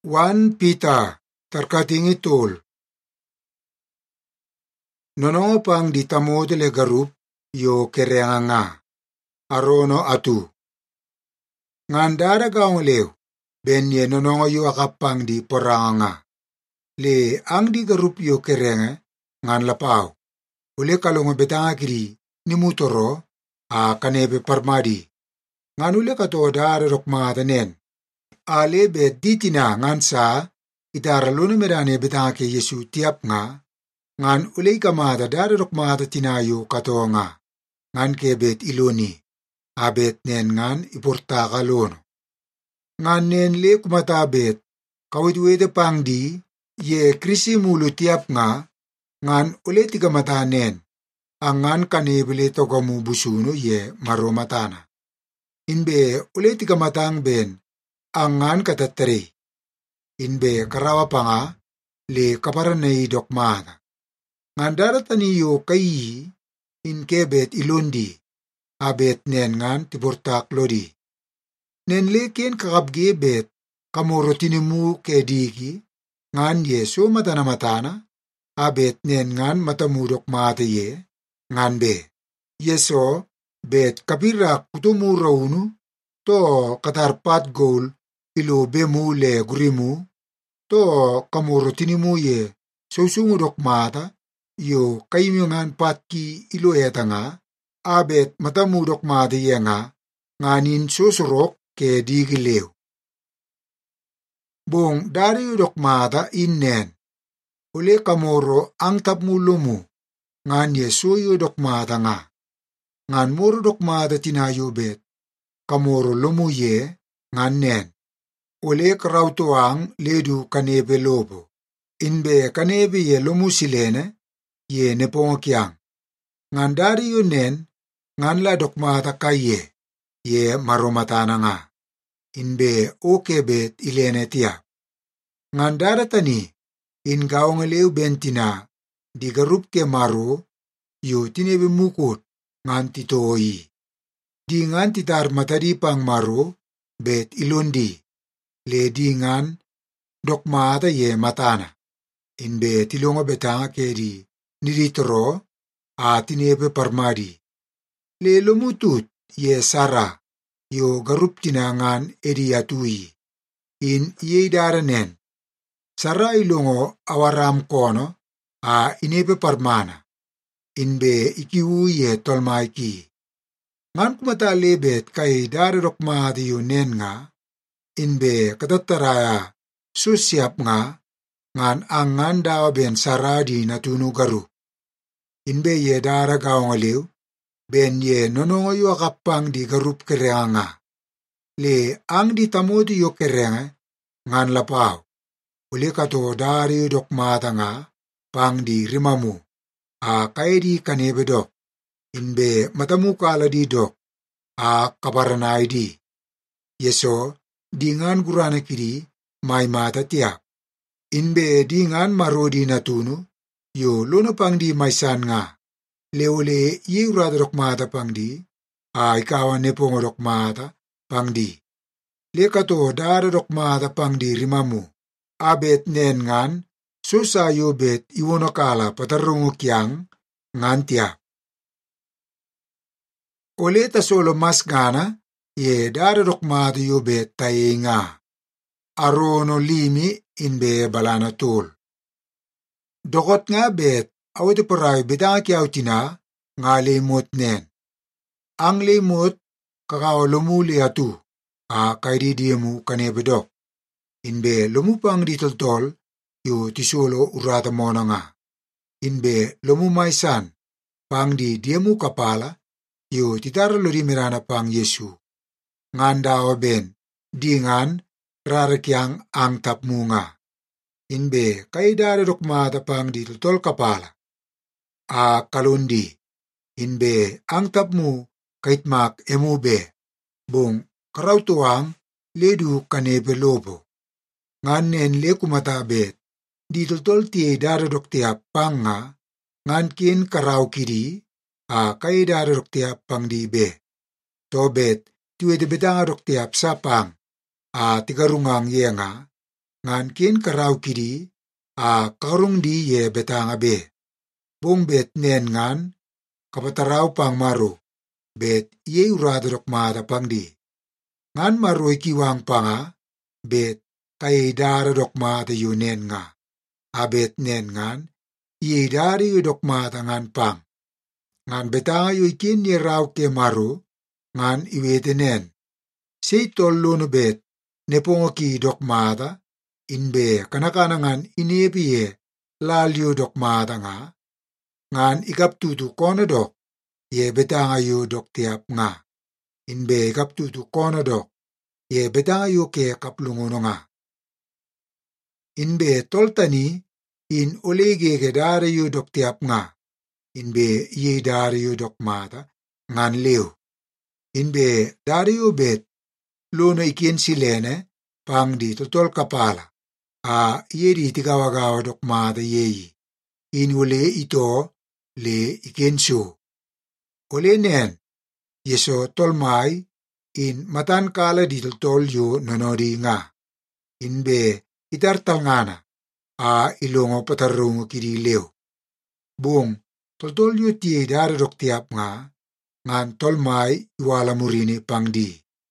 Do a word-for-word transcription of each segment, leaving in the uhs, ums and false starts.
Wan Peter, tarkating itul. Nono pang ditamo de garup yo kereanga arono atu. Ngandara gaong lew, ben ye nono yo akapang di poranga. Le ang di garup yo kerenga ngan lapau. Ule kalong betanga kiri ni mutoro a kanebe parmadi. Ngan ule kato dara rokmata nen. Ale bet ditina ngan sa itaraluna merane betanga ke Yesu tiap nga. Ngan ule kamata dara rokmata tinayo kato nga. Ngan ke bet iloni. Abet nen ngan iporta kalono. Ngan nen le kumata bet kawitwede pangdi ye krisi mulu tiap nga. Ngan ule tikamata nen. Angan kanebele togamu busuno ye maromatana. Inbe ule tikamatang ben angan katatari. Inbe karawa panga le kaparanay dokmana. Ngan daratani yo kayi in kebet ilondi. Abet nen ngan tibortak lodi. Nen leken kakabge bet kamorotinimu kediki ngan yeso matana-matana. Abet nen ngan matamudok mata ye ngan be. Yeso bet kapirak kutumu raunu to katarpat gol ilo bemu le gurimu to kamorotinimu ye susungudok mata yo kaimungan patki ilo etanga. Abet matamudok mata ye nga nganin susurok ke digilew. Bong dari udok mata innen. Ule kamoro ang tapmulumu ngan yesu yudok mata nga. Ngan moro dok mata tinayo bet. Kamoro lumu ye ngan nen. Ule karautuang ledu kanebe lobo. Inbe kanebe ye lumu silene ye nepongokiang. Ngan dari yun nen ngan la dok mata kaye ye maromatana nga. Inbe oke bet ilene tiap. Ngan daratani in gaong lew bentina di garup ke maro yo tinebe mukut ngan titoi. Di ngan titar matadi pang maro bet ilondi. Le di ngan dok mata ye matana. Inbe tilongo betanga ke di niritoro a tinebe parmadi. Le lumutut ye Sara yo garup tinangan edi atui. In ye daranen. Sara ilongo awaram kono a inebe parmana. Inbe ikiwu ye tolmaiki. Ngan kumata lebet kay dara rokmati yo nen nga. Inbe katataraya susyap nga. Ngan angan dawa ben saradi natunu garup. Inbe ye dara gaong aliw. Ben ye nonongo yo akapang di garup kereanga. Le ang di tamodi yo kerenga ngan lapau. Uli kato dari dok mata nga pang di rimamu. A kaya di kanebe dok. Inbe matamu kala di dok. A kaparanay di. Yeso di ngan gurana kiri may mata tiap. Inbe di ngan marodi natunu. Yo lono pang di maysan nga. Leole ye urada dok mata pang di. A ikawan nepong dok mata pang di. Le kato dara dok mata pang di rimamu. Abet nen ngan susayo bet iwonokala patarungo kiang ngan tiap. Ole tasolo mas gana ye dara dok mata yo bet taye nga. Arono limi inbe balana tol. Dokot nga bet awete paray betanga kiaw tina nga lemot nen. Ang lemot kakao lumuli atu a kaididiemu kanebedok. Inbe lumupang ditoltol yo tisolo urata mona nga. Inbe lumumaisan pang di diemu kapala yo titaralo di mirana pang Yesu. Ngandawa ben di ngan rarakyang ang tapmu nga. Inbe kaidara rokmata pang ditoltol kapala. A kalundi. Inbe ang tapmu kaitmak emube. Bong karautuang ledu kanebe lobo. Ngan nen le kumatabet, di toltol tiye dara dok tiap pang nga, ngan kin karaw kiri, a kay dara dok tiap pang di be. Tobet, tiwe de betanga dok tiap sa pang, a tigarungang ye nga, ngan ken karaw kidi a karung di ye betanga be. Bong bet nen ngan kapataraw pang maro, bet ye urada dokmada pang di. Ngan maro ikiwang panga, bet kay dara dokmada yu nen nga. Abet nen ngan, ye dari yu dokmada ngan pang. Ngan betanga yu ikin ye raw ke maro, ngan iwete nen. Say tollo no bet, nepongo ki dokmada, inbe kanakana ngan inepiye lalyo dokmada nga, ngan ikaptutu kono dok, ye betanga yu dok tiap nga. Inbe ikaptutu kono dok, ye betanga yu ke kaplungono nga. Inbe toltani, in olege ke dare yu dok tiap nga. Inbe ye dare yu dokmada, ngan leo. Inbe dare yu bet, lono ikin silene, pang di totol kapala. A ye di tigawagawa dokmada yeyi. In ule ito, le ikenso. Ole nen, yeso tolmai, in matan kala di toltol yu nonodi nga. Inbe itartal ngana, a ilongo patarungo kiri leo. Bung, toltol yu tiye dara dok tiap nga, ngan tolmai iwala murini pang di.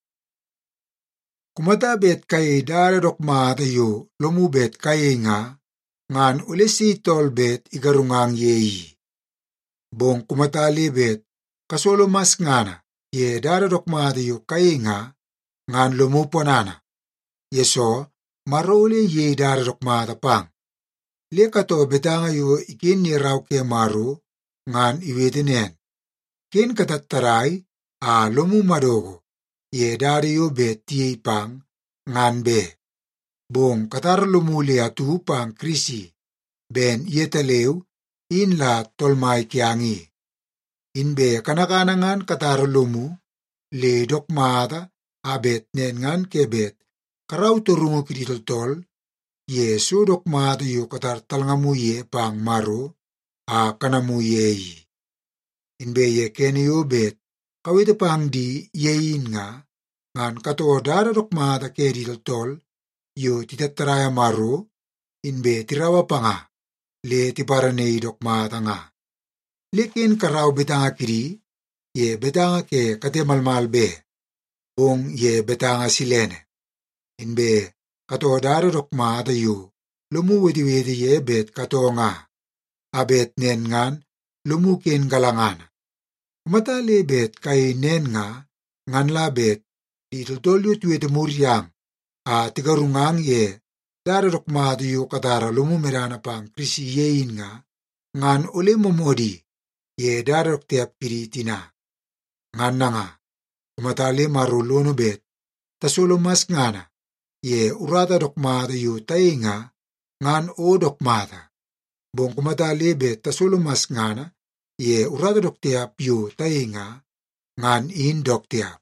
Kumata bet kay dara dokmada yu lomu bet kay nga, ngan ulesi tol bet igarungang yeyi. Bong kumata libet, kasolo mas ngana, ye dara dokmada yu kay nga, ngan lomu ponana. Yeso, marole ye dara dokmada pang. Lekato betanga yu ikin ni raw ke maru, ngan iwetinen. Kin katataray, a lomu madogo, ye dara yu bet tiyay pang, ngan be. Bong katar lumuli atu pang krisi, ben yetalew, in la tolmay kiangi. Inbe kanakanangan katar lumu, le dokmada, abet nen ngan kebet, karaw turungo kidi toltol, ye so dokmada yu katar talngamu ye pang maro, a kanamu yeyi. Inbe ye kene yu bet, kawita pang di yeyin nga, ngan kato dara dokmada kedi toltol, yu titataraya maro, inbe tirawa panga, le tiparanei dokmada nga. Lekin karaw betanga kiri, ye betanga ke katemalmal be, bong ye betanga silene. Inbe kato dara dokmada yu, lumu wedi-wedi ye bet kato nga. Abet nen ngan, lumu ken galangana. Matali bet kay nen nga, ngan la bet, di toltolyo tuwete muryang, a tigarungang ye, dara dokmada yu katara lumu merana pang krisi yein nga, ngan ule momodi, ye dara doktiap kiri tina. Ngan na nga, kumatali marulono bet, tasolo mas ngana, ye urata dokmada yu tayo nga, ngan o dokmada. Bong kumatali bet tasolo mas ngana, ye urata doktiap yu tayo nga, ngan in doktiap.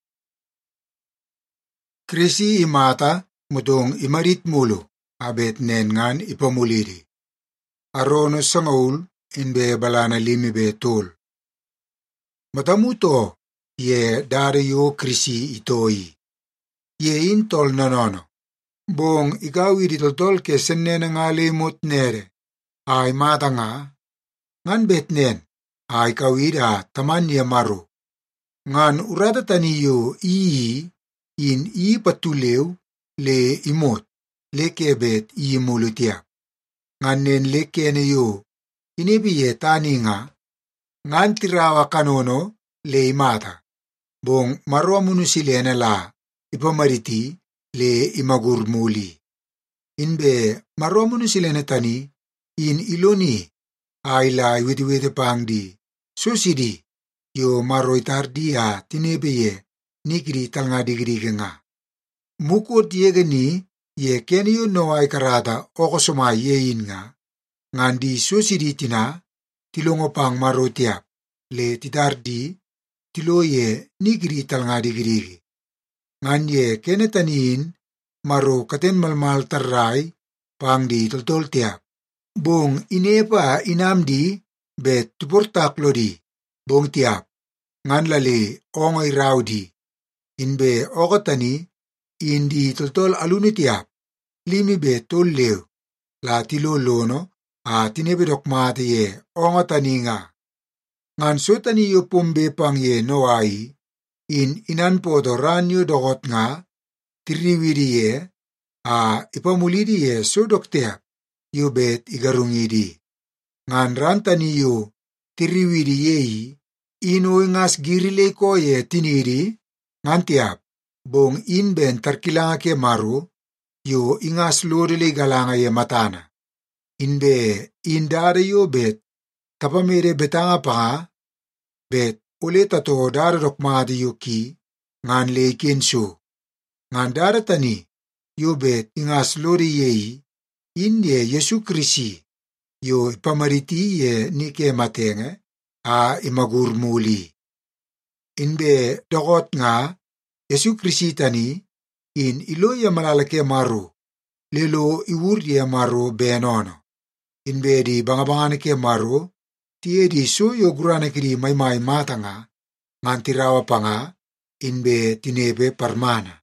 Krisi imata, mutong imarit mulo, abet nen ngan ipamuliri. Arono sangaul, inbe balana limi betul. Matamuto, ye dari yo krisi itoi. Ye intol nanono. Bong ikawi ditotol ke senen nga limot nere. Ay mata nga, ngan bet nen, ay kawida taman niya maro. Ngan urata taniyo ii, in ii patulew, le imot, le kebet ii mulutiap. Ngan nen le kene yo, inibiye tani nga, ngan tirawa kanono, le imata. Bong marwa munu silena la, ipamariti, le imagurmuli. Inbe marwa munu silena tani, in iloni, ay la iwiti-witi pang di, susidi, yo maroy tardia tinebeye, nikri talnga digri nga. Mukot yegani, ye kene yo no ay karata okosoma yein nga, ngan di susidi tina, tilongo pang marotiap, le titardi, tilo ye nikri talnga digri. Ngan ye kene tanin, maro katen malmal taray, pang di toltol tiap. Bong inepa inamdi, bet tuportak lodi, bong tiap, ngan lali ongay raudi. Inbe okatani, indi toltol aluni tiap, limi be tolleu la tilolono a tinebe dokmata ye onga taninga. Ngan so tani yo pombe pang ye noai in inan podo ranyo dogot nga tiriwidi ye a ipamulidi ye so dokteap yo bet igarungidi. Ngan ran tani yo tiriwidi yei ino ingas girile ko ye tinidi ngan tiap bong in ben tarkilanga ke maru yo ingas lodele galanga ye matana. Inbe indare yo bet tapamere betanga panga bet ule tato dara dokmada yo ki ngan leiken so. Ngan dara tani yo bet ingas lodi yei in ye Yesu Krisi yo ipamariti ye nike matenge a imagur muli. Inbe dogot nga Yesu Krisi tani in ilo ya malalake maru lelo iwur ye maru benono. Inbe di bangabangane ke maru tie di so yo gurane kiri mai mai matanga ngan tirawa panga inbe tinebe parmana.